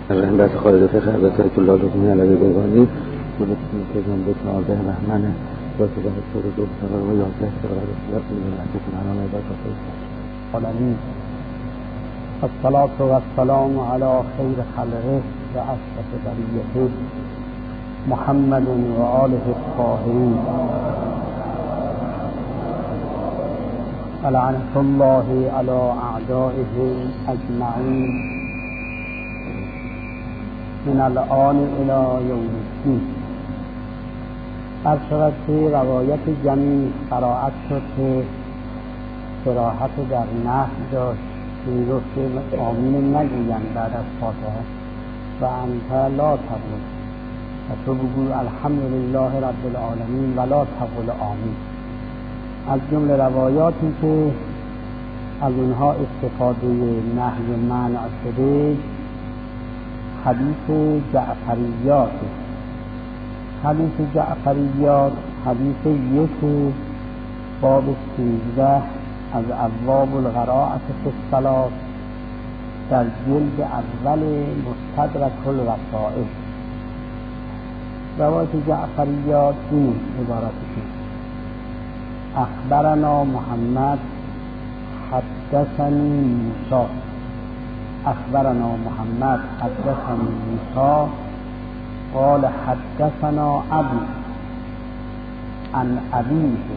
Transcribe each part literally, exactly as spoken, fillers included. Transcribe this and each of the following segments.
رحمت خالق خلقت کل علومی علیه بیگانی ملکتون تزن به نازه رحمنه و سبه سور دو سرار و یازده سرار رسولت میدون عزیزتون هنانه و کافه عالمین. الصلاة والسلام على خیر خلقه و اشرف بریته محمد و آله الطاهرین لعنة الله على اعدائه اجمعین من الآن الى یوم الدین. هر شود که روایت جمیع قرائت شد که صراحت در نحو داشت که میگفت که آمین نگویند بعد از فاتحه و انت لا تقول و تو بگو الحمدلله رب العالمین و لا تقول آمین. از جمله روایاتی که از اونها استفاده نحو منع شده حدیث جعفریات. حدیث جعفریات حدیث یک باب سیزده از ابواب القراءة فی الصلاة در جلد اول مستدرک الوسائل. روایت جعفریات این عبارتش: اخبرنا محمد حدثني موسى اخبرنا محمد حدثني موسى قال حدثنا ابي عن ابيه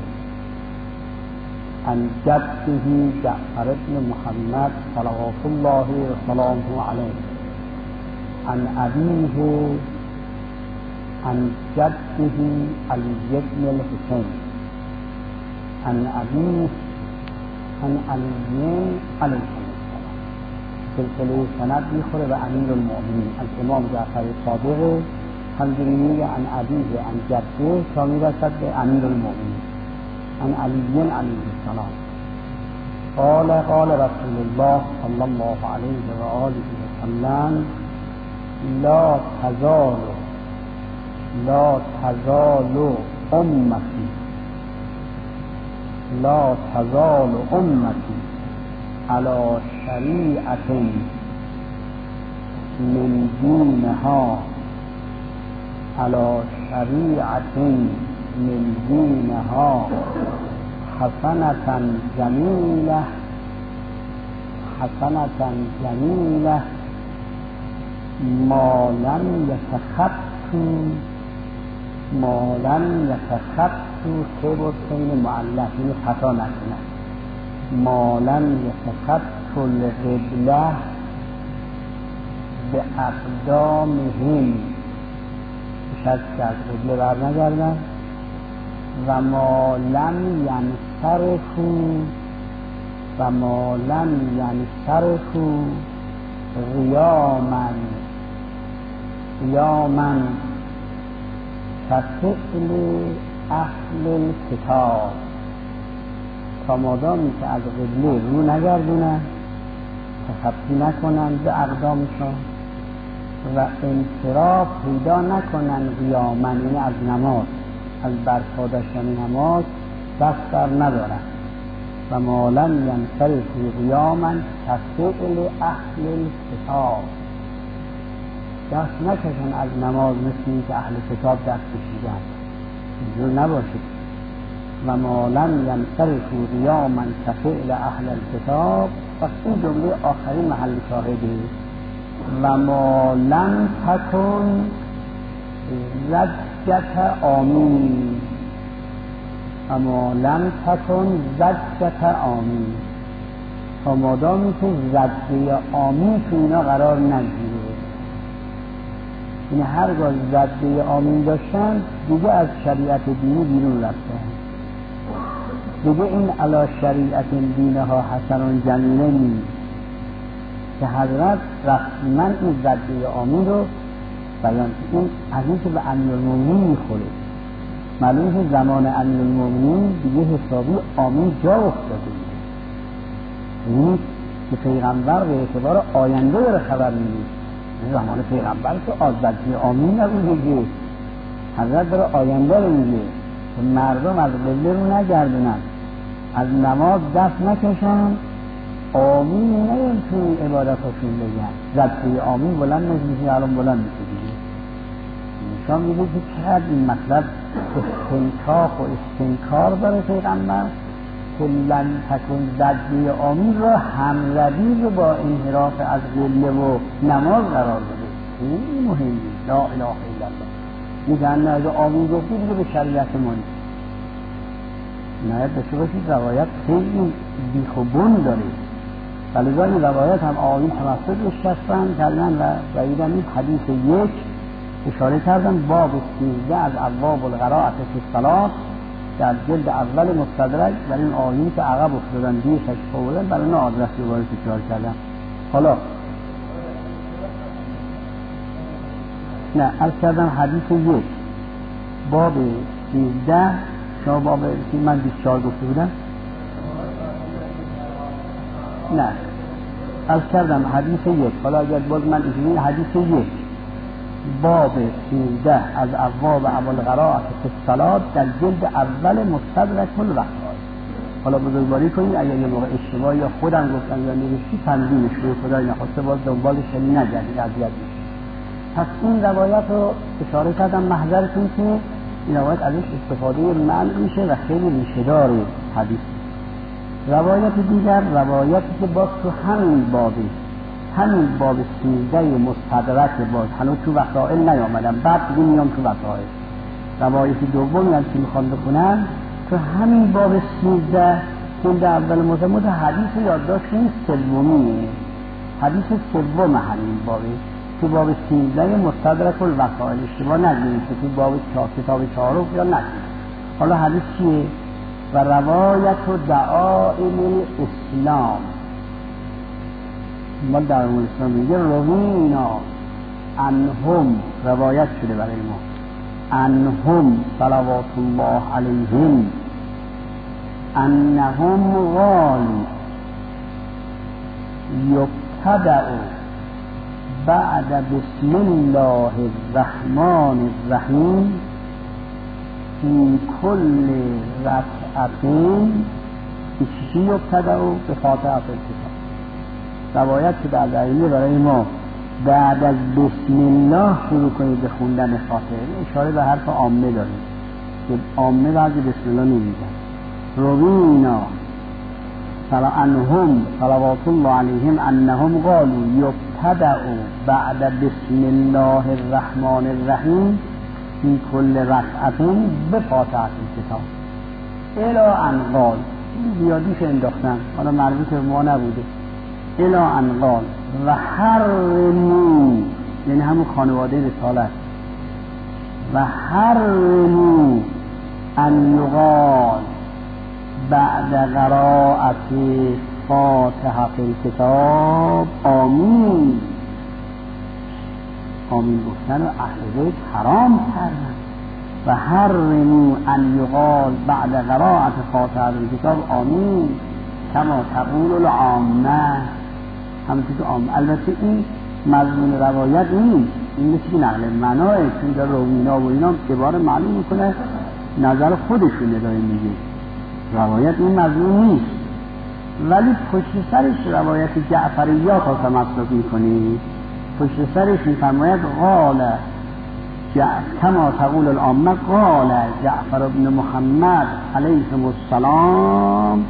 عن جده جعفر بن محمد صلوات الله وسلامه عليه عن ابيه عن جده علي بن الحسين عن ابيه عن علي عليه السلام. سلسله سند میخوره به امیر المؤمنین از امام جعفر صادق همجوری میگه عن ابیه عن جده تا میرسد به امیر المؤمنین عن علی علیه السلام. قال قال رسول الله صلی الله علیه و آله و سلم لا تزال لا تزال امتی لا تزال امتی على شریعت من دینها على شریعت من دینها حسنة جمیلة حسنة جمیلة ما لم یتخطوا ما لم یتخطوا که بود خیلی معلق این خطا نکنه ما لم یتخطوا القبلة به اقدامهم شد که از قبله بر نگردن و ما لم ینصرفوا و ما لم ینصرفوا قیاما قیاما كفعل اهل الکتاب تا مادامی که از قبله رو نگردونن تخطی نکنن به اقدامشان و انصراف پیدا نکنن قیاما یعنی از نماز از برپاداشتن نماز دست بر ندارن و ما لم ینصرفوا قیاما كفعل اهل الکتاب دست نکشن از نماز مثل این که اهل کتاب دست کشیدن اینجور نباشید. و ما لم ینصرفوا قیاما كفعل اهل الکتاب پس این جمله آخری محل شاهده. و ما لم تکن زجت آمین و ما لم تکن زجت آمین تا مادامی که زجه آمین تو اینا قرار نگیره. این هرگاه زجه آمین داشتن دیگه از شریعت دینی بیرون رفتن، دیگه این علی شریعت دینها حسن جمیله نیست که حضرت رسما این زجه آمین رو بیان این از این که به امیرالمومنین میخوره. معلومه که زمان امیرالمومنین دیگه حسابی آمین جا افتاده این که پیغمبر به اعتبار آینده داره خبر میده. زمان پیغمبر که آزادی آمین نبوده، حضرت داره آینده رو میگه که مردم از قبله رو نگردونن، از نماز دست نکشن آمین نه توی عبادتاشون بگن زدگوی آمین بلند نزدیکی الان بلند میشه دیگه. نشان میده که چقدر این مطلب استنکاف و استنکار داره پیغمبر که لن تکن زدگوی آمین را همروی رو با انحراف از قبله و نماز قرار بده. خیلی مهمه. لا اله الا الله. میگن اگه آمین گفتی دیگه به شریعت ما نیست. نه داشته باشید روایت خیلی بیخ و بن داره. ولذا این روایت هم آیین توسط اشتستن کردن و بایدن این حدیث یک اشاره کردن باب سیزده از ابواب القراءة فی الصلاة در جلد اول مستدرک در این آیین که عقب افتادن دیش اشفا بودن برای اون آدرس دوباره تکرار کردن. حالا نه از کردن حدیث یک باب سیزده شما باب من بیست و چهار گفته بودم نه از کردم حدیث یک. حالا اگر باز من اینجوری حدیث یک باب سیزده از ابواب القراءة فی الصلاة در جلد اول مستدرک الوقائع. حالا بزرگواری کنید اگر یه موقع اشتباه یا خودم گفتم یا نوشتی تنظیمش رو خدای نخواسته باز دنبالش نگردید اذیت میشید. پس این روایت رو اشاره کردم محضرتون که این روایت ازش استفاده منع میشه و خیلی ریشه داره حدیث. روایت دیگر روایتی که باز تو همین بابی همین باب سیزده مستدرک باز هنوز تو وسائل نیامدن بعد دیگه میام تو وسائل. روایت دومی هم که میخوام بکنم تو همین باب سیزده جلد اول مستدرک حدیث یادداشت سومیه حدیث سوم همین بابی تو باب سیزده مستدرک الوسائل اشتباه نگیرید که تو باب کتاب چهارم یا نگیرید. حالا حدیث چیه؟ و روایت و دعائم الاسلام ما در اسلام میگه روینا انهم روایت شده برای ما انهم صلوات الله علیهم انهم قالوا یبتدأ بعد بسم الله الرحمن الرحیم فی کل رکعتین چی یبتدأ به فاتحه الکتاب. روایت که در دلیل برای ما بعد از بسم الله شروع کنید به خوندن فاتحه اشاره به حرف عامه داریم که عامه بعضی بسم الله نمیگن. روینا انهم صلوات الله علیهم انهم قالوا یبتدأ بعد بسم الله الرحمن الرحیم فی کل رکعتین به فاتحه الکتاب الی ان قال. بیادیش انداختن حالا مربوط به ما نبوده. الی ان قال و حرموا یعنی همون خانواده رسالت و حرموا ان یقال بعد قراءت فاتحه الکتاب آمین. آمین گفتن و اهل بیت حرام کردن. و حرموا ان یقال بعد قراءت فاتحه الکتاب آمین کما تقول العامه همونطور که عامه. البته این مضمون روایت نیست این مثل نقل مناه چون در روینا و اینا عباره معلوم میکنه نظر خودشونه داره میگه روایت این مضمون نیست ولی پشت سرش روایت جعفریات ها تمسک میکنی. پشت سرش میفرماید قال کما تقول العامه قال جعفر بن محمد علیه السلام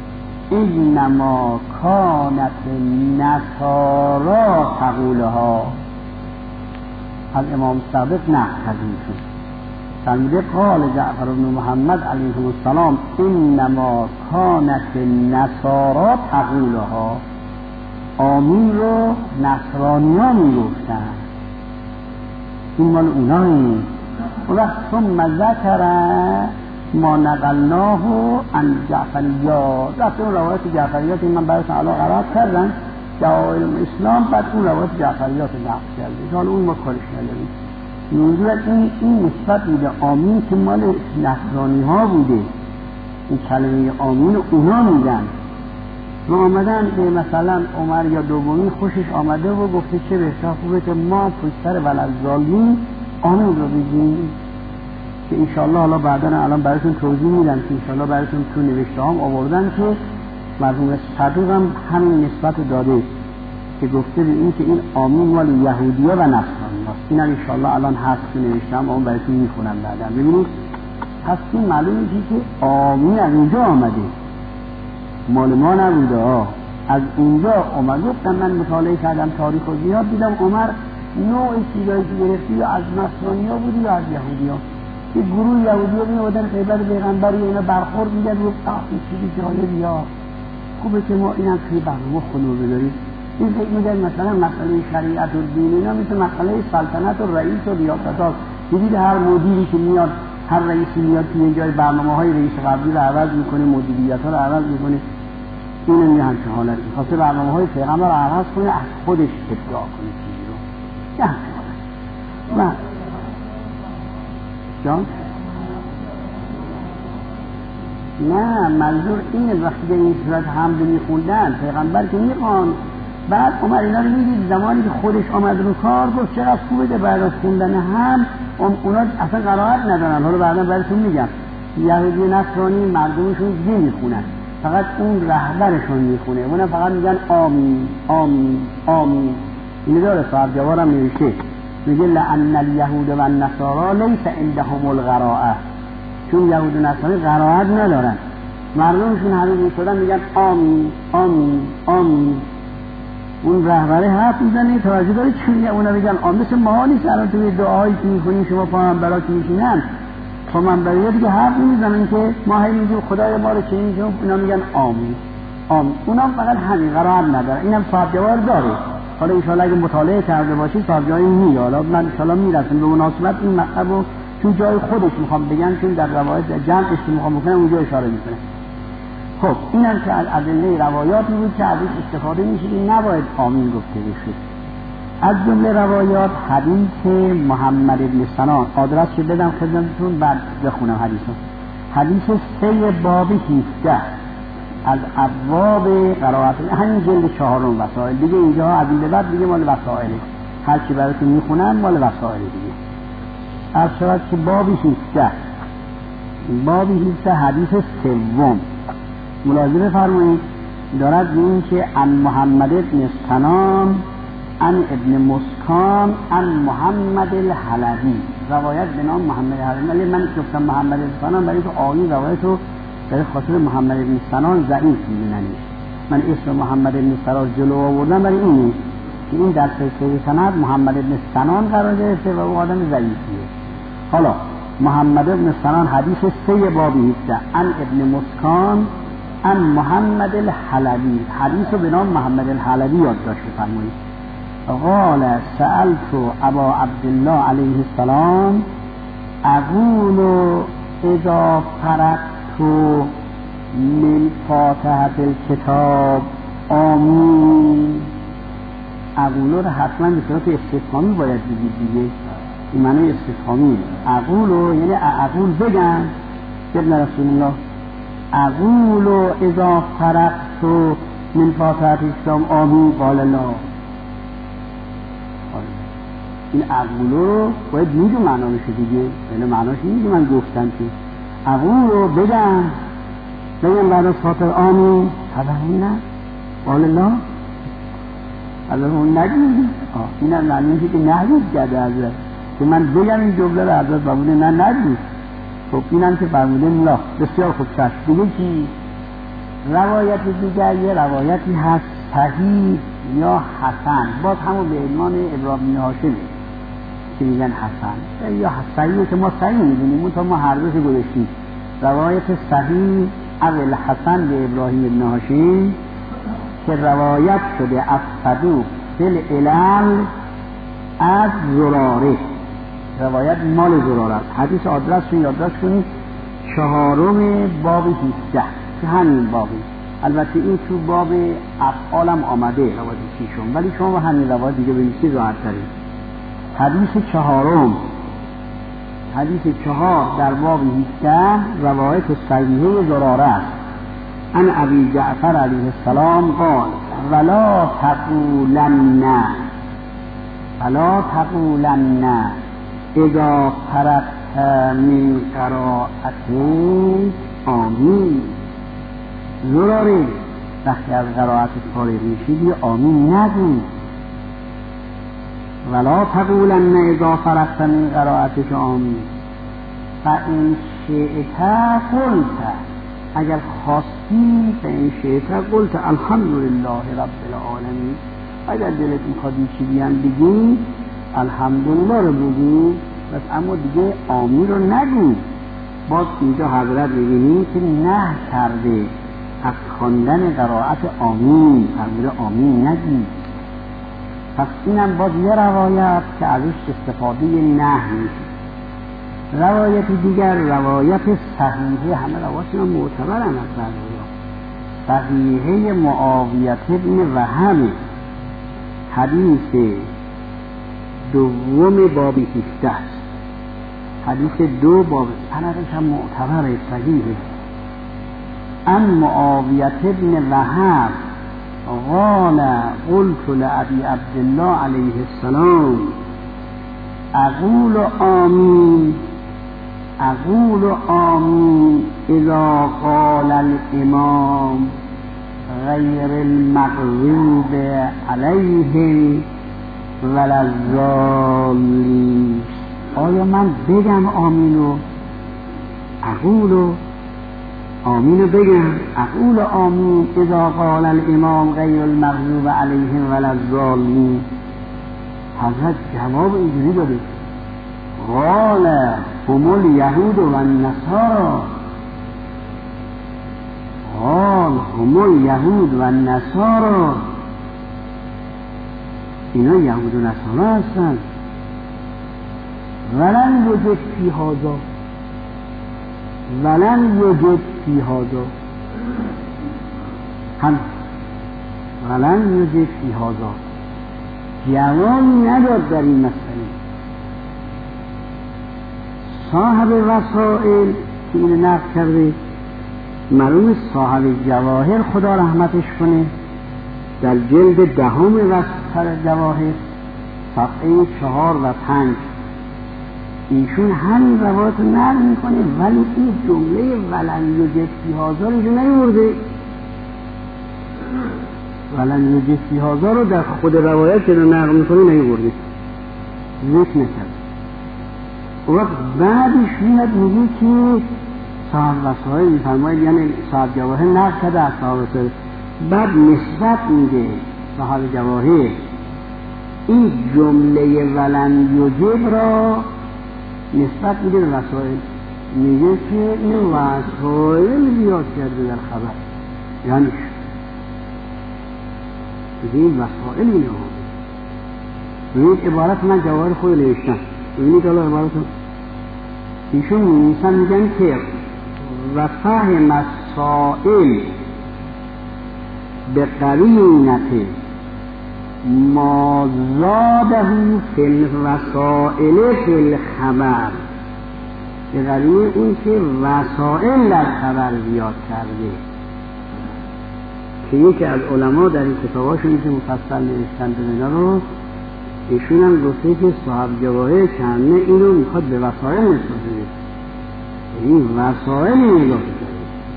انما کانت نصارا تقولها. از امام ثابت نه حدیث فرموده قال جعفر بن محمد علیه السلام انما کانت نصارا تقولها. آمین رو نصرانی ها می گفتن این مال اونایی. و ثم ذکر ما نقلناه عن جعفریات رفته اون روایت جعفریات این من برایتون علا قرار کردن دعائم اسلام بعد اون روایت جعفریات نقل کرده حالا اون ما کارش نداریم. نوزیت این این نسبت میده آمین که مال نصرانی ها بوده این کلمه آمین رو اونا میدن و آمدن به مثلا عمر یا دومی خوشش آمده و گفته چه بهتر خوبه که ما پشتر ولزالین آمین رو بگیم که انشاءالله حالا بعدن الان براتون توضیح میدم که انشاءالله براتون تو نوشته هم آوردن که مرحوم صدوق هم همین نسبت رو داده که گفته به این که این آمین مال یهودی‌ها و نصرانی هست. این هم انشاءالله الان هست که نوشتم اون براتون میخونم بعدم. ببینید پس این معلوم میشه که آمین از اینجا آمده، مال ما نبوده ها، از اینجا آمد. گفتم من مطالعه کردم تاریخ و زیاد دیدم عمر نوع چیزایی که گرفتی یا از نصرانی ها بودی یا از یهودی ها. یه گروه یهودی ها میادن قیبت پیغمبری اینا برخورد میگن و این چیزی جالبی ها خوبه که ما اینم توی برنامه خلو بداریم. این فکر میگن مثلا مسئله شریعت و دین اینا مثل مسئله سلطنت و رئیس و ریاست ها. دیدید هر مدیری که میاد، هر رئیسی میاد توی جای برنامه های رئیس قبلی رو عوض میکنه، مدیریت ها رو عوض میکنه. این هم همچه حالت میخواسته برنامه های پیغمبر رو عوض کنه، از خودش ابداع کنه چیزی رو. یه همچه حالت. و جان؟ نه منظور اینه وقتی به این صورت حمد میخوندن پیغمبر که میخوان، بعد عمر اینا رو میدید زمانی که خودش آمد رو کار گفت چقدر خوبه بعد از خوندن هم اونا اصلا قرائت ندارن. حالا بعدا براتون میگم یهودی نصرانی مردمشون دیگه میخونن، فقط اون رهبرشون میخونه، اونا فقط میگن آمین آمین آمین. اینو داره صاحب جوارم نوشته، میگه لأن الیهود و النصارا لیس عندهم القراءه، چون یهود و نصارا قرائت ندارن، مردمشون همه میشدن میگن آمین آمین آمین. اون رهبره حرف میزنه توجه داره چون اونا میگن آمین. مثل ما نیست الان توی دعایی که میخونیم شما پیامبرا که میشینن پیامبرا دیگه حرف نمیزنن که ما هی میگیم خدای ما رو چنین جون، اونا میگن آمین آمین. اونا فقط همین قرائت نداره. اینم صاحب جوار داره. حالا ان شاءالله اگه مطالعه کرده باشید صاحب جایی میاد. حالا من ان شاءالله میرسم به مناسبت این مطلب رو چون جای خودش میخوام بگم، چون در روایت جمعش که میخوام بکنم اونجا اشاره میکنه. خب اینم که از ادله روایاتی بود که ازش استفاده میشه که نباید آمین گفته بشه. از جمله روایات حدیث محمد بن سنان، آدرس رو بدم خدمتتون بعد بخونم حدیثو. حدیث سه باب هفده از ابواب قرائت، همین جلد چهارم وسائل دیگه. اینجا از این به بعد دیگه مال وسائله، هر چی براتون میخونم مال وسائل دیگه. از شرط که باب هفده باب هفده حدیث سوم ملاحظه بفرمایید دارد این که ان محمد ابن سنان ان ابن مسکان ان محمد الحلبی، روایت به نام محمد الحلبی. من گفتم محمد ابن سنان برای که آقای روایت رو برای خاطر محمد ابن سنان ضعیف می‌دوننش. من اسم محمد ابن سنان جلو آوردم برای اینه که این در سلسله سند محمد ابن سنان قرار گرفته و او آدم ضعیفیه. حالا محمد ابن سنان حدیث سه باب هفده ان ابن مسکان ان محمد الحلبی، حدیث رو به نام محمد الحلبی یادداشت فرمایید. قال سألت ابا عبدالله علیه السلام اقول اذا فرغت من فاتحة الكتاب آمین. اقول رو حتما به صورت استفهامی باید بگید دیگه، این معنی استفهامی. اقول یعنی اقول بگم ابن رسول الله اقول اذا فرغت من فاتحة الكتاب آمین قال الله. این اقول رو باید میدو معنا بشه دیگه، یعنی معناش اینه که من گفتم که اقول رو بگم بگم بعد از فاتحه آمین طبعا نه قال الله از اون نگید. این هم معنیشه که نگید کرده حضرت که من بگم این جمله رو حضرت فرموده نه نگید. خب این هم که فرموده الله بسیار خوب شد دیگه. کی روایت دیگر یه روایتی هست صحیح یا حسن، باز همون به عنوان ابراهیم هاشمی که میگن حسن یا صحیحه که ما صحیح میدونیم اون تا ما هر دوش گذاشتیم. روایت صحیح اول حسن به ابراهیم ابن هاشم که روایت شده از صدوق فل علل از زراره، روایت مال زراره است. حدیث آدرس رو یادداشت کنید، چهارم باب هفده که همین بابی. البته این تو باب افعالم آمده روایت شیشم، ولی شما با همین روایت دیگه بنویسید راحت ترین. حدیث چهارم، حدیث چهار در باب هفده روایت صحیحه زراره است. ان ابی جعفر علیه السلام قال ولا تقولن ولا تقولن اذا فرغت من قراءة آمین. زراره وقتی از قرائت فارغ میشید یه آمین نگو. ولا تقولن اذا فرغت من قرائتک آمین فان شئت قلت، اگر خواستی فان شئت قلت الحمدلله رب العالمین. اگر دلت میخواد چیزی هم بگی الحمدلله رو بگو، بس اما دیگه آمین رو نگو. باز اینجا حضرت می‌بینیم که نه کرده از خواندن قرائت آمین، فرموده آمین نگی. پس اینم باز یه روایت که ازش استفاده نه میشه. روایت دیگر روایت صحیحه، همه روایتنا معتبرن از روایات صحیحه معاویه بن وهب، حدیث دوم باب هفده، حدیث دو باب، سندش هم معتبر صحیحه. ان معاویه بن وهب قال قلت لأبي عبد الله علیه السلام اقول آمین اقول آمین اذا قال الامام غیر المغضوب علیهم ولا الضالین. آیا من بگم آمینو؟ اقولو آمینو بگم؟ اقول آمین اذا قال الامام غیر المغضوب علیهم ولا الضالین. حضرت جواب اینجوری داده قال هم الیهود و النصارى، قال هم الیهود و النصارى، اینا یهود و نصارا هستن. ولن یوجد فی هذا، ولن یوجد فی هذا، هم ولن یوجد فی هذا، جوابی نداد در این مسئله. صاحب وسائل که این نقل کرده معلوم صاحب جواهر خدا رحمتش کنه، در جلد دهم وسط جواهر صفحه چهار و پنج ایشون همین روایت رو نقل میکنه، ولی این جمله ولن یوجد فی هذا رو نیورده. ولن یوجد فی هذا رو در خود روایت که رو نقل میکنه نیورده، ذکر نکرد. وقت بعدش میاد میگه که صاحب وسائل میفرماید، یعنی صاحب جواهر نقل کرده از صاحب وسائل، بعد نسبت میده صاحب جواهر این جمله ولن یوجد را نسبت میده به وسائل، میگه که این وسائل زیاد کرده در خبر، یعنی این وسائل اینه. ببینید عبارت من جواهر خود نوشتم، ببینید حالا عبارت ایشون می‌نویسن میگن که و فهم السائل به قرینت ما زاده فی الوسائل فی الخبر، به قرینه اون که وسائل در خبر زیاد کرده، که یکی از علما در این کتاباشون که مفصل نوشتن به اینا رو ایشون هم گفته که صاحب جواهر چنه اینو میخواد به وسائل نسبت بده، این وسائل نگاه کرده.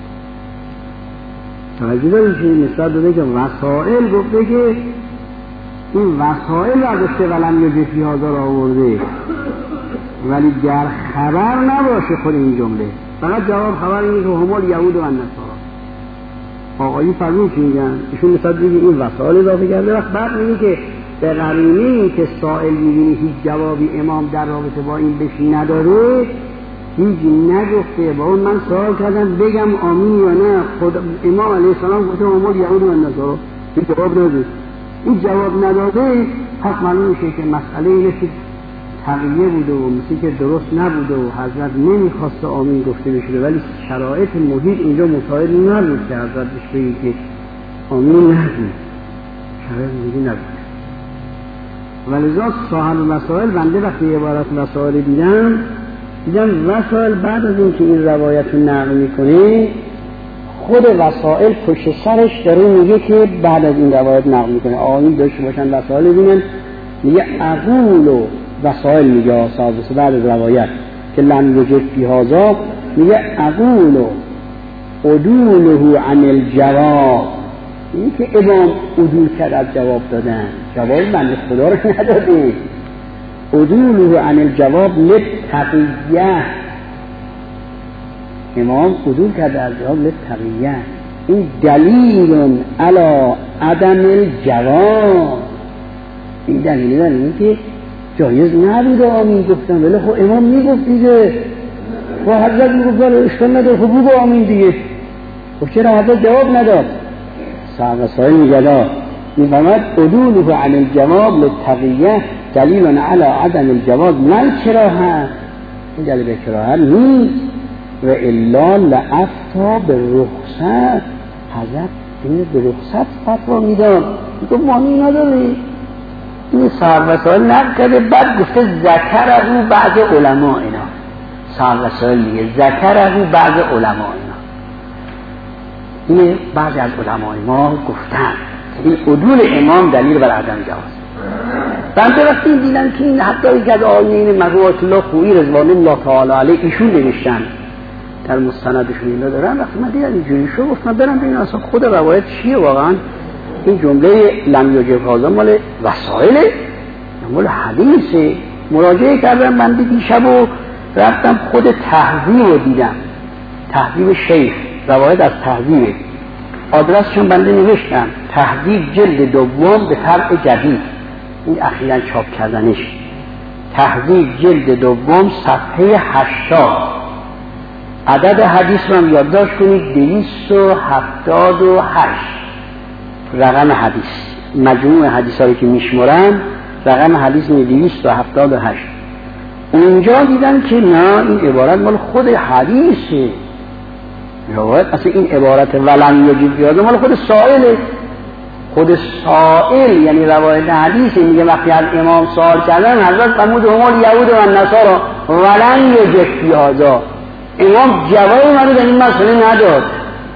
توجه دارید که نسبت داده که وسائل گفته که این وسائل را گفته ولن یوجد فی هذا را آورده، ولی در خبر نباشه خود این جمله، فقط جواب خبر اینه که هم الیهود و النصارى. آقایی فرمون چی میگن؟ ایشون نسبت دیگه این وسائل اضافه کرده، وقت بعد میگه که به قرینه این که سائل میبینی هیچ جوابی امام در رابطه با این بهش نداره، هیچ نگفته. با اون من سوال کردم بگم آمین یا نه، خود امام علیه السلام گفته هم الیهود و النصارى، این جواب نداده. این جواب نداده پس معلوم میشه که مسئله اینه که تقیه بوده و مثل که درست نبوده و حضرت نمیخواسته آمین گفته بشه، ولی شرایط محیط اینجا مساعد نبود که حضرت بشه که آمین نگید، شرایط محیطی نبود. ولذا صاحب مسائل بنده وقتی عبارت مسائل دیدم دیدم وسائل بعد از این که این روایت رو نقل میکنه خود وسائل پشت سرش داره میگه که بعد از این روایت نقل میکنه آمین داشته باشن وسائل بینن، میگه اقول و وسائل میگه صاحب بعد از روایت که لم یوجد فی هذا، میگه اقول عدوله عن الجواب این که امام عدول کرد از جواب دادن، جواب بنده خدا رو نداده. عدوله عن الجواب للتقیه، امام عدول کرد از جواب للتقیه. این دلیل علی عدم الجواب، این دلیل بر این که جایز نبوده آمین گفتن، ولی خب امام میگفت دیگه، خب حضرت میگفت ولی اشکال نداره، خب بگو آمین دیگه. خب چرا حضرت جواب نداد؟ صاحب سائل میگه میفهمد عدوله عن الجواب للتقیه دلیل علی عدم الجواب نه الکراهه، این دلیل به کراهه نیست. و الا لافتا به رخصت، حضرت این به رخصت فتوا میداد، میگه مانی نداری. این صاحب وسائل نقل کرده، بعد گفته ذکره بعض علما، اینا صاحب وسائل میگه ذکره بعض علما، اینا این بعضی از علمای ما گفتن این عدول امام دلیل بر عدم جواز. بنده وقتی دیدم که این حتی یک از آیین مروات الله خویی رضوان الله تعالی علیه ایشون نوشتن در مستندشون اینا دارن، وقتی من دیدم اینجوری شو گفتم برم ببینم اصلا خود روایت چیه واقعا. این جمله لم یجب هذا مال وسائل مال حدیثه. مراجعه کردم بنده دیشب و رفتم خود تهذیب رو دیدم، تهذیب شیخ، روایت از تهذیب، آدرسشون بنده نوشتم تهذیب جلد دوم به طبع جدید، این اخیراً چاپ کردنش، تهذیب جلد دوم صفحه هشتاد. عدد حدیث رو هم یادداشت کنید، دویست و هفتاد و هشت رقم حدیث، مجموع حدیث هایی که میشمرن رقم حدیث می دویست و هفتاد و هشت. اونجا دیدن که نه این عبارت مال خود حدیثه، روایت اصلا این عبارت ولن یجب بیاده مال خود سائله، خود سائل یعنی روایت حدیث میگه وقتی از امام سوال کردن حضرت فرمود هم یهود و نصارا ولن یجب بیاده، امام جوابی مرد این مسئله نداد.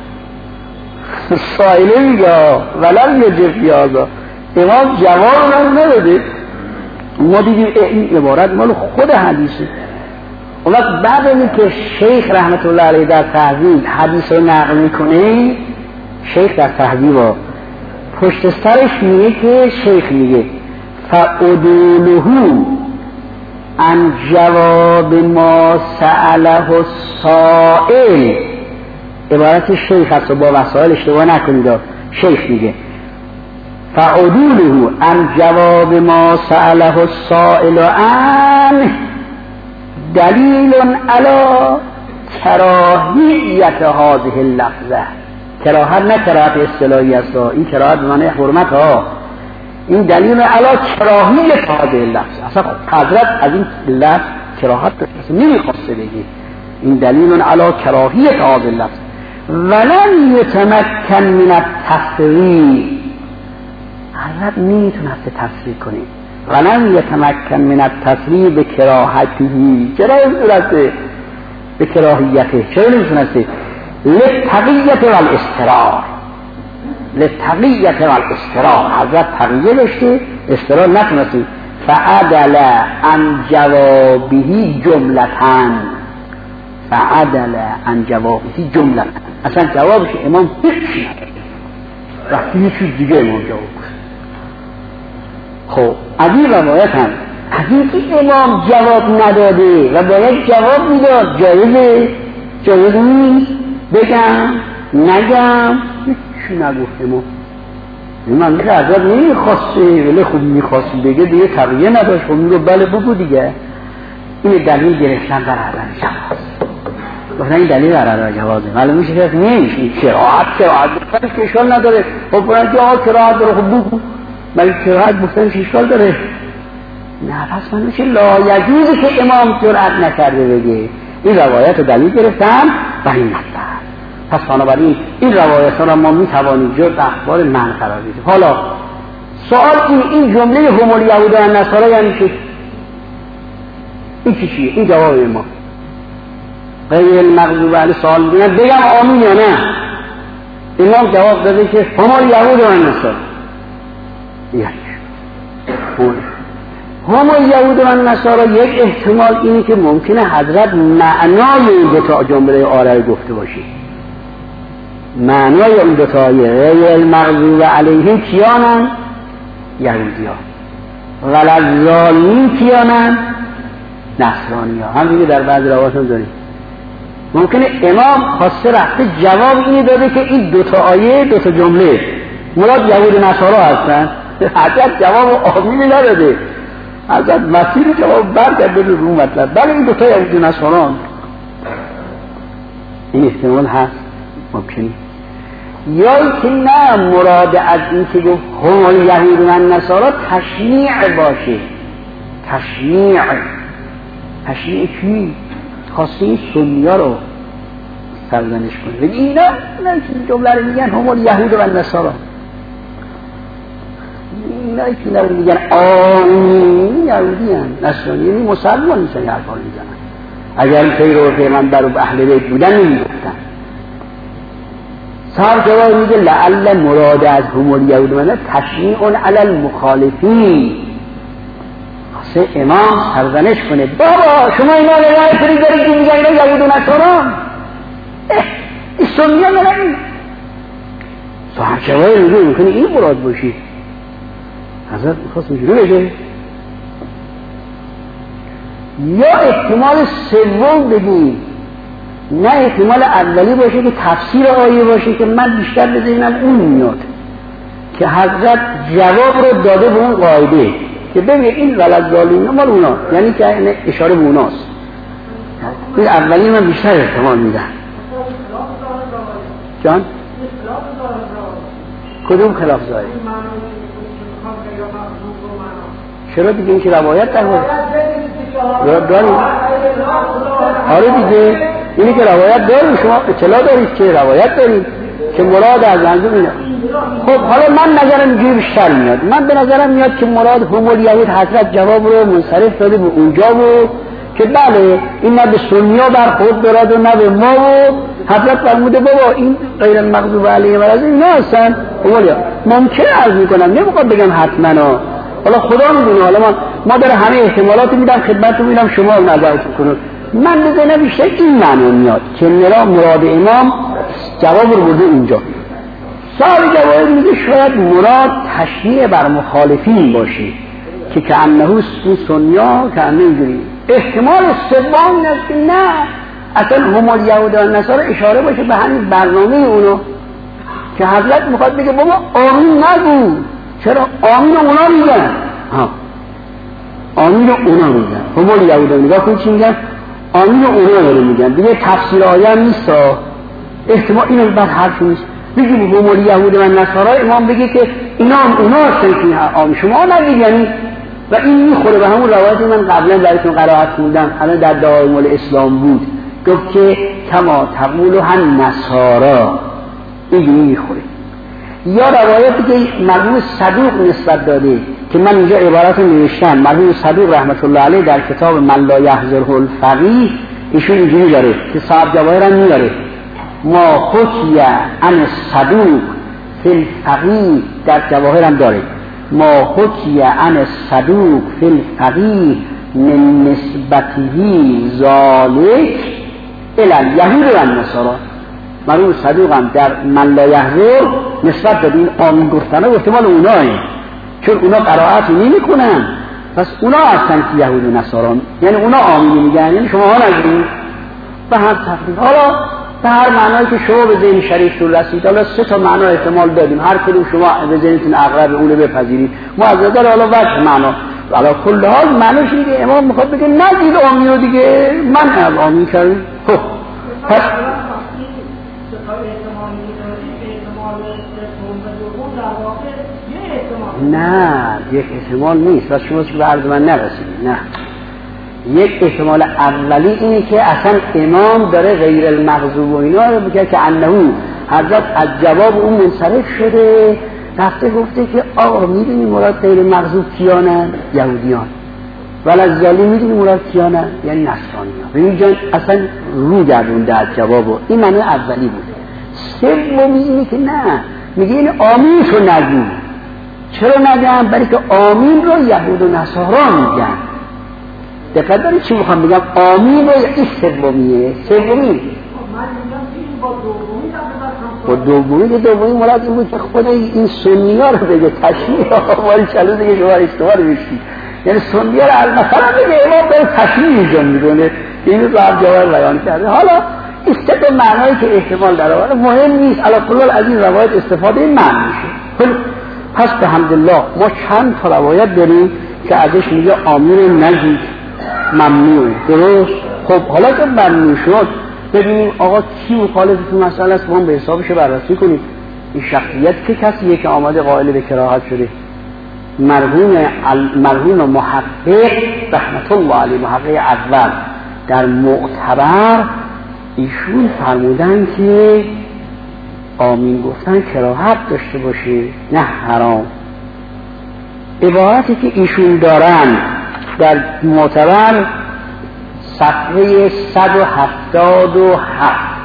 سائله میگه ولن یجب بیاده، امام جواب نداده. ما دیدیم این عبارت مال خود حدیثه. اون وقت بعد از اینکه شیخ رحمت الله علیه در تهذیب حدیث رو نقل میکنه، شیخ در تهذیب پشت سرش میگه که شیخ میگه فعدوله عن جواب ما سأله السائل، عبارت شیخ هست با وسائل اشتباه نکنید. شیخ میگه فعدوله عن جواب ما سأله السائل عنه دلیل علی کراهیت هذه اللفظه. کراهت نه کراهت اصطلاحی است، این کراهت به معنی حرمت ها. این دلیل علی کراهیت هذه اللفظه، اصلا حضرت از این لفظ کراهت نمیخواسته بگی، این دلیل علی کراهیت هذه اللفظه. ولن یتمکن من التصریح، حضرت نمیتونسته تصریح کنه. ولن یتمکن من التصریح به کراهتی، چرا نمیتونسته به کراهیته؟ چرا نمیتونسته؟ للتقیت والاستراح، للتقیت والاستراح، حضرت تقیه داشته استراح نتونسته. فعدل عن جوابه جملتاً، فعدل عن جوابه جملتاً، اصلا جوابش امام هیچی نداره، وقتی یه چیز دیگه امام جواب کنه. خب از این روایت هم از این که امام جواب نداده و باید جواب میداد، جایزه جایز نیست بگم نگم، هیچی نگفت امام. من که حضرت نمیخواسته، ولی خب میخواسته بگه دیگه تقیه نداشت، خب میگه بله بگو دیگه. این دلیل گرفتن بر عدم جواز، گفتن این دلیل بر عدم جوازه. معلوم میشه که نیست، این کراهت کراهت گفتن که اشکال نداره. خب برای که آه کراهت داره، خب بگو. ولی کراهت گفتن که اشکال داره. نه پس من میشه لایجوزه که امام جرأت نکرده بگه. این روایت رو دلیل گرفتن و این مطلب. پس بنابراین این روایت ها را ما میتوانیم جز اخبار من قرار بدیم. حالا سوال این این جمله هم الیهود و النصارا یعنی چی؟ این چی چیه؟ این جواب ما. غیر المغضوب علیهم سوال میگن بگم آمین یا نه؟ امام جواب داده که هم الیهود و النصارا. یعنی هم الیهود و النصارا یک احتمال اینه که ممکنه حضرت معنای این دو تا جمله آره گفته باشه. معنای اون دوتا آیه غیر المغضوب علیهم کیانن؟ یهودی ها. ولضالین کیانن؟ نصرانی ها. هم دیگه در بعض روایات هم داریم. ممکنه امام خواسته رفته جواب اینی داده که این دوتا آیه دوتا جمله مراد یهود و نصارا هستن. حضرت جواب آمینی نداده، حضرت مسیر جواب برگرده رو مطلب. بله این دوتا یهود و نصارا. این احتمال هست ممکنه. یا که نه مراد از این که گفت هم الیهود و النصارا تشمیع باشه. تشمیع تشمیع کی؟ خواسته این سنی ها رو سرزنش کنه. بگی اینا اینا که جمله رو میگن هم الیهود و النصارا، اینا که اینا رو میگن آمین یهودی هن نصرانی یعنی مسلمان نیستن. یه حرفا رو میزنن. اگر پیرو پیغمبر و اهل بیت بودن نمیگفتن. صاحب جواب میگه لعل مراد از هم الیهود و النصارا تشمیع علی المخالفین. سه امام سرزنش کنه بابا شما اینا روایت دارید دارید که میگن اینا یهود و نصارا، این سنی ها نرین. صاحب جواب میگه ممکنه این مراد باشی. حضرت میخواست اینجوری بگه. یا احتمال سوم بگیم، نه احتمال اولی باشه که تفسیر آیه باشه که من بیشتر به ذهنم اون میاد که حضرت جواب رو داده به اون قاعده که ببینید این ولضالین مال اونا، یعنی که اشاره به اوناست. این اولی من بیشتر احتمال میدم. جان؟ کدوم خلاف ظاهر؟ چرا دیگه این که روایت در بود؟ داریم؟ آره دیگه اینی که روایت داریم، شما اطلاع دارید که روایت داریم که مراد از منظور اینه. خب حالا من نظرم اینجوری بیشتر میاد. من به نظرم میاد که مراد هم الیهود حضرت جواب رو منصرف داده به اونجا و که بله این نه به سنیا برخورد دارد و نه به ما و حضرت فرموده بابا این غیر المغضوب علیهم ولا الضالین اینا هستن. ممکنه عرض میکنم نمیخواد بگم حتما ها. حالا خدا میدونه. حالا من ما داره همه احتمالات میدم خدمتتون میدم شما نظرتون کنید. من به ذهنم بیشتر این معنی میاد که مراد امام جواب رو برده اینجا. سال جواب میگه شاید مراد تشمیع بر مخالفین باشه که که انهو سنیا که انه اینجوری. احتمال سوم است که نه اصلا هم الیهود و النصارا اشاره باشه به همین برنامه اونو که حضرت میخواد بگه بابا آمین نگو. چرا آمین اونا میگن؟ ها آمین اونا میگن. هم الیهود و نگاه کنید چی میگن؟ آمین اونا رو میگن. دیگه تفسیر آیه هم نیست. احتمال اینو بعد حرف نیست. بگیم هم الیهود و النصارا امام بگه که اینا هم اونا هستن که آمین شما نگید. یعنی و این میخوره به همون روایتی من قبلا براتون قرائت خوندم الان در دعائم الاسلام بود، گفت که کما تقول هم نصارا. این میخوره. یا روایتی که مرحوم صدوق نسبت داده که من اینجا عبارت نوشتم. مرحوم صدوق رحمت الله علیه در کتاب من لا یحضره الفقیه ایشون اینجوری داره که صاحب جواهر هم میاره ما خطیه عن صدوق فی الفقیه، در جواهر هم داره ما خطیه عن صدوق فی الفقیه من نسبته ذالک الی الیهود و النصارا. مرحوم صدوق هم در من لا یحضر نسبت داد این آمین گفتنه احتمال اونایی چون اونا قرائت نمی کنن پس اونا هستن که یهود و نصاران، یعنی اونا آمین میگن، یعنی شما ها نگید به هم تفریق. حالا به هر معنایی که شما به ذهن شریفتون رسید، حالا سه تا معنا احتمال دادیم، هر کدوم شما به ذهنتون اقرب اونو بپذیرید. ما از نظر حالا وجه معنا حالا کل حال معناش اینه که امام میخواد بگه نگید آمین رو دیگه من هم آمین کردیم. خب پس نه یک احتمال نیست و شما که به عرض من نرسید. نه یک احتمال اولی اینه که اصلا امام داره غیر المغضوب و اینا رو بگه که انهو حضرت از جواب اون منصرف شده رفته گفته که آقا میدونی مراد غیر المغضوب کیانن؟ یهودیان. ولضالین میدونی مراد کیانن؟ یعنی نصرانیان. ببین جان اصلا رو گردونده از جوابو. این معنی اولی بود. سومی اینه که نه میگه این آمین رو نگو. چرا نگم؟ برای که آمین رو یهود و نصارا میگن. دقت دارید چی میخوام بگم؟ آمین رو این سومیه. سومی من میگم این با دومی در و دومی دومی مراد این بود که خود این سنی ها رو بگه تشریح آواری چلو دیگه شما اشتباه رو بشید، یعنی سنی ها رو مثلا بگه امام داره تشریح اینجا میدونه این رو هم جواب بیان کرده. حالا این سه معنایی که احتمال داره ولی مهم نیست، علی کل حال از این روایت استفاده معنی میشه. پس به حمدالله ما چند تا روایت داریم که ازش میگه آمیر نجید ممنوعه، درست؟ خب حالا که ممنوع شد ببینیم آقا کی مخالف تو مسئله است، ما به حسابش بررسی کنیم. این شخصیت که کسیه که آمده قائل به کراهت شده؟ مرحوم مرحوم محقق رحمت الله علیه، محقق اول در معتبر، ایشون فرمودن که آمین گفتن کراهت داشته باشه نه حرام. عبارتی که ایشون دارن در معتبر صفحه صد و هفتاد و هفت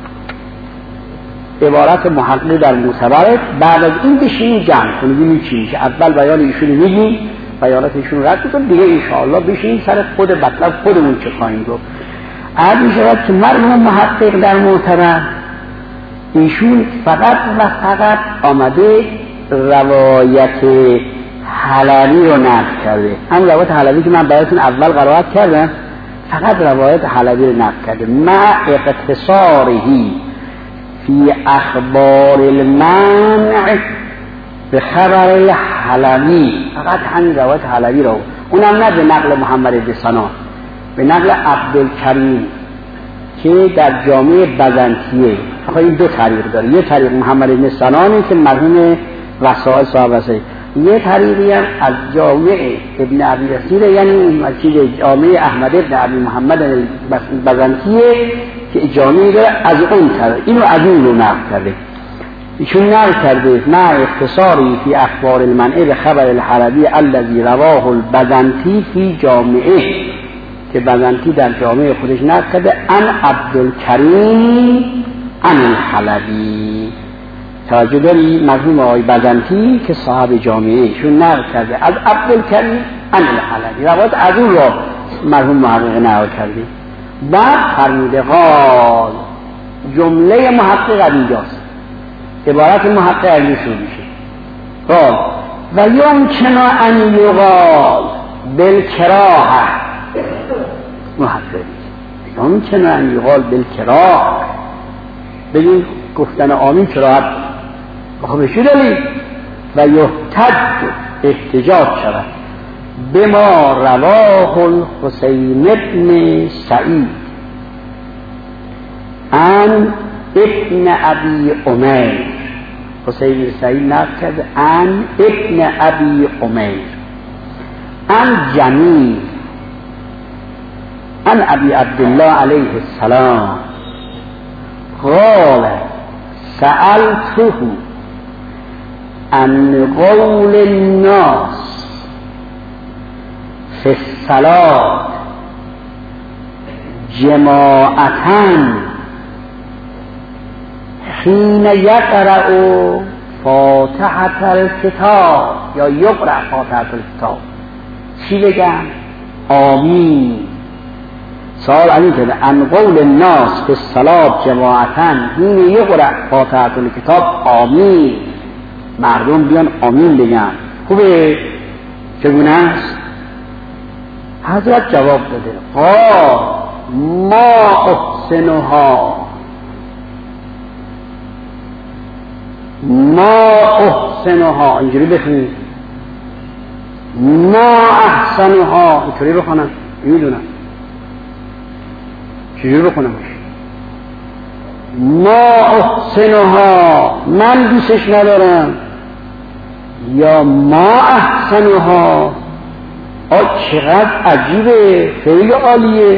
عبارت محقق در معتبر، بعد از این بشینیم جمع کنیم ببینیم چی میشه. اول بیان ایشون میگیم، بیانات ایشون رد میکنیم، دیگه انشاءالله بشینیم سر خود مطلب خودمون چه خواهیم گفت. عرض میشود که مرحوم محقق در معتبر ایشون فقط و فقط آمده روایت حلبی رو نقل کرده، هم روایت حلبی که من براتون اول قرائت کردم، فقط روایت حلبی رو نقل کرده مع اقتصارهی فی اخبار المنع به خبر الحلبی، فقط همین روایت حلبی رو، اونم نه به نقل محمد بن سنان، به نقل عبدالکریم که در جامعه بزنطیه. آخه این دو طریق داره، یه طریق محمد بن سنانی که مرحوم وسائل صاحب است، یه طریقی هم از جامعه ابن ابی رسیل، یعنی چیز جامعه احمد ابن ابی محمد بزنطیه که جامعه داره از اون طریق، اینو از اون رو نقل کرده. ایشون نقل کرده مع اختصاری فی اخبار المنع به خبر الحلبی الذی رواه البزنطی فی جامعه، که بزنطی در جامعه خودش نقل کرده ان عبدالکریم ان الحلبی. توجه داری؟ مرحوم آقای بزنطی که صاحب جامعه شون نقل کرده از عبدالکریم ان الحلبی، روایت از اون را مرحوم محقق نقل کرده. بعد فرموده قال، جمله محقق از اینجاست، عبارت محقق از این شروع میشه. قال و یمکن ان یقال بالکراهه، محقق یمکن ان یقال بالکراهه، ببین گفتن آمین کراهت بخوابشی داریم و یحتج احتجاج شود به ما رواه الحسین ابن سعید ان ابن ابی عمیر، حسین سعید نقل کرده ان ابن ابی عمیر ان جمیل ان ابی عبدالله علیه السلام قال سألته عن قول الناس فی الصلاة جماعة حين یقرأ فاتحة الکتاب یا یقرأ فاتحة الکتاب، چی بگم؟ آمین. سوال علی کرده عن قول الناس فی الصلاة جماعة حين یقرأ فاتحة الکتاب آمین، مردم بیان آمین بگن، خوبه؟ چگونه است؟ حضرت جواب داده قال ما احسنها ما احسنها، اینجوری بخونید، ما احسنها، اینجوری بخونم، میدونم چجوری بخونمش، ما احسنها من دوستش ندارم، یا ما احسنها آ چقدر عجیبه، خیلی عالیه،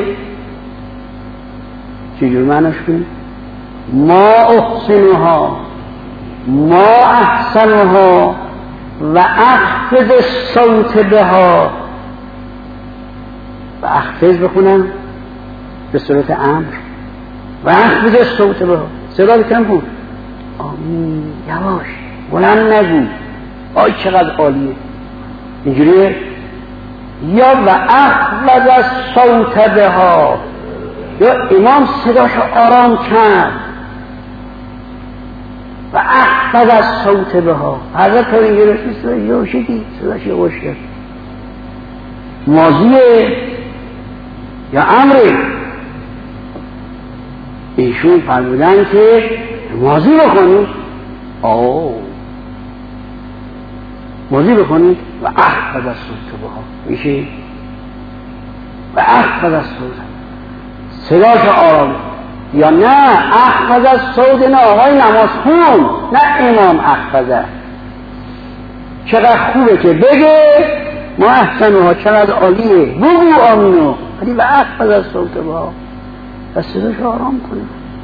چجور معناش کنیم؟ ما احسنها ما احسنها و اخفض الصوت بها، و اخفض بخونم به صورت امر و اخفض الصوت بها، صدا کم کن، آمین، یواش، بلند نگو، آی چقدر عالیه، اینجوریه. یا و اخفض الصوت بها، یا امام صداشو آرام کرد، و احفظ از صوت بها. حضرت تا اینجا رسید صداش یه شدید، صداش یه خوش کرد. ماضیه یا امره؟ ایشون فرمودن که ماضی بکنید. آه ماضی بکنید و احفظ از صوت بها میشه و احفظ از صوت صداش آرام. یا نه احفظ از صوت نه آقای نماز خون، نه امام احفظه. چقدر خوبه که بگه ما احسنوها، چقدر عالیه، بگو آمینو، ولی و احفظ از صوت بها و صداش آرام کنه.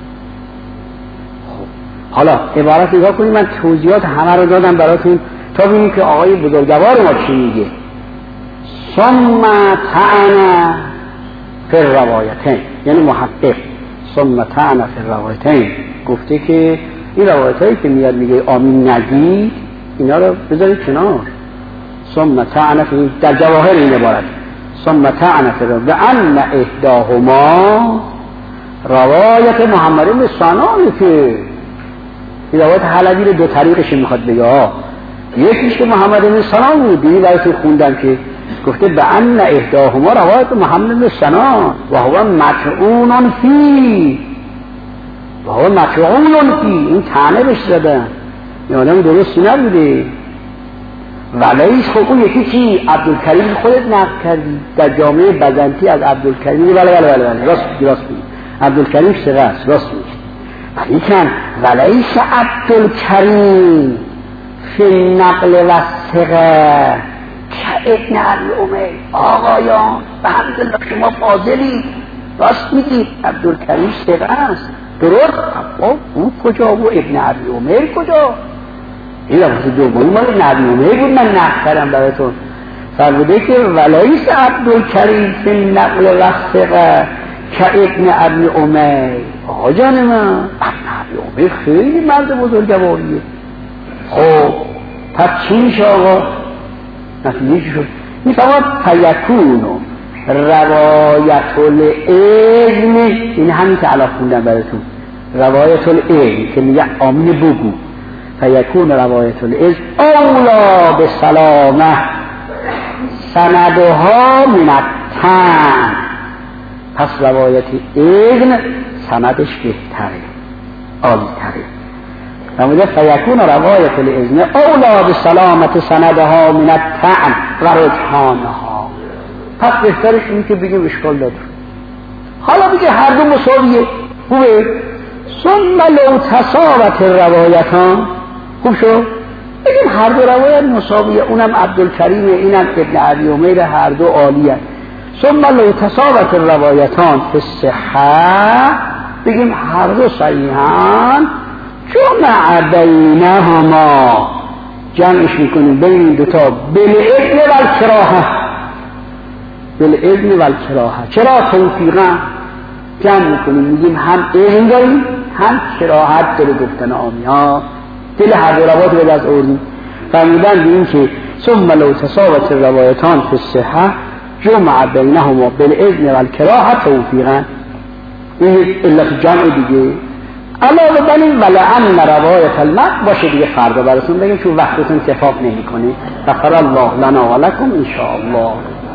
حالا عبارت نگاه کنید، من توضیحات همه رو دادم براتون تا ببینید که آقای بزرگوار ما چی میگه. ثم طعن فی الروایتین، یعنی محقق ثم طعن فی الروایتین گفته که این روایتایی که میاد میگه آمین نگید اینا رو بذارید کنار. ثم طعن فی، در جواهر این عبارت ثم طعن فی الروایتین بأن احداهما روایت محمد بن سنان، که این روایت حلبی رو دو طریقش میخواد بگه ها. یکیش که محمد بن سنان بود، دیگه براتون خوندم که گفته بأن احداهما روایت محمد بن سنان و هو مطعون فی و هو مطعون فی، این طعنه بهش زدن، این آدم درستی نبوده. ولیش خب اون یکی چی؟ عبدالکریم خودت نقل کردی در جامعه بزنطی از عبدالکریم. بله بله بله بله راست راست میگی، عبدالکریم ثقه است، راست میگی. ولی کن ولیش عبدالکریم فی نقل و ثقه که ابن عبی عمر. آقایان بحمدالله شما فاضلی، راست میگید، عبدالکریم ثقه است، درست. او کجا و ابن عبی عمر کجا؟ این روز دومی مال ابن عبی عمر بود، من نقل کردم براتون. فرموده که ولیس عبدالکریم فی نقل و ثقه که ابن عبی عمر. آقا جان من ابن عبی عمر خیلی مرد بزرگواریه. خب پس چی میشه آقا؟ نتیجه شد میفهمد فیکونو روایت العلم، این همین که علاق خوندم براتون، روایت العلم که میگه آمین بگو، فیکون روایت العلم اولا به سلامه سندها من الطعن. پس روایت علم سندش بهتره، عالی تره. فرموده فیکون روایت العلم اولا به سلامت سندها من الطعن و رجحانها. پس بهترش اینه که بگیم اشکال داره. حالا بگه هر دو مساویه، خوبه. ثم لو تساوت الروایتان، خوب شد. بگیم هر دو روایت مساویه، اونم عبدالکریم اینم ابن عبی عمر، هر دو عالیه. ثم لو تساوت الروایتان فی الصحه، بگیم هر دو صحیحان، جمع بینهما، جمعش میکنیم بین این دوتا بالعلم و الکراهه، بالعلم و الکراهه. چرا؟ توفیقا جمع میکنیم، میگیم هم علم داریم هم کراهت داره گفتن آمی ها، دل هر دو روایت رو از آوردیم. فرمودن بیم که ثم لو تساوت الروایتان فی الصحه جمع بینهما بالعلم و الکراهه توفیقا. این علت جمع دیگه. علاوه بر این ولعن روایت المتن باشه دیگه، فردا براتون بگم چون وقتتون اتفاق نمیکنه. غفر الله لنا و لکم ان شاء الله.